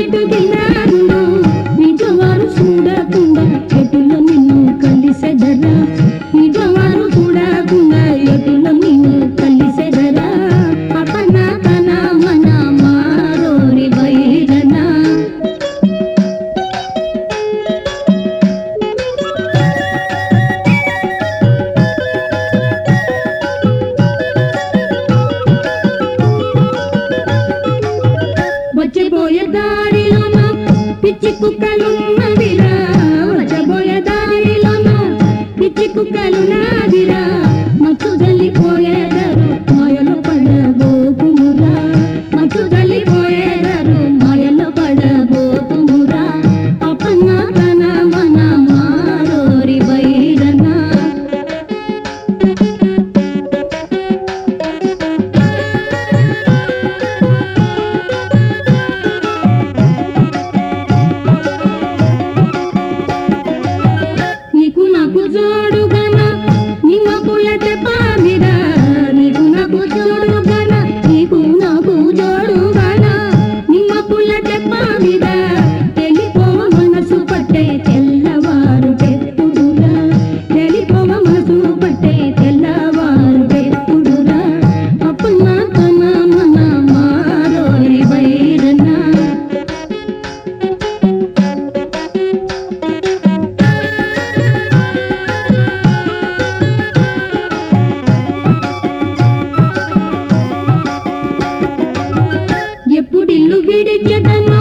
చెట్టు కింద నిజవారు చూడకుండా ఎటులో నిన్ను కలిసెదరా నిజవారు చూడకుండా ఎటులో నిన్ను కలిసెదరా అపన తన మన మారోరి వైరనా వచ్చబోయే దారిలోన పిచ్చి కుక్కలున్నవిరా వచ్చబోయే దారిలోన పిచ్చి కుక్కలున్నదిరా మత్తు జల్లిపోయేదరు మాయలో పడబోకుమురా మత్తు జల్లిపోయేదరు మాయలో పడబోకుమురా అపన్న తన మన మారోరి వైరనా నీకు నాకు జోడుగన నిమ్మ పుల్లటి పామిరా నీకు నాకు జోడుగన నీకు నాకు జోడుగన నిమ్మ పుల్లటి పామిరా తెలిపోవ మనసు పట్టే తెల్లవారు పెట్టుడురా తెలిపోవ మనసు పట్టే తెల్లవారు పెట్టుడురా అప్పన్న తన మన మారోరి వైరనా ఎప్పుడిల్లు విడిచెదను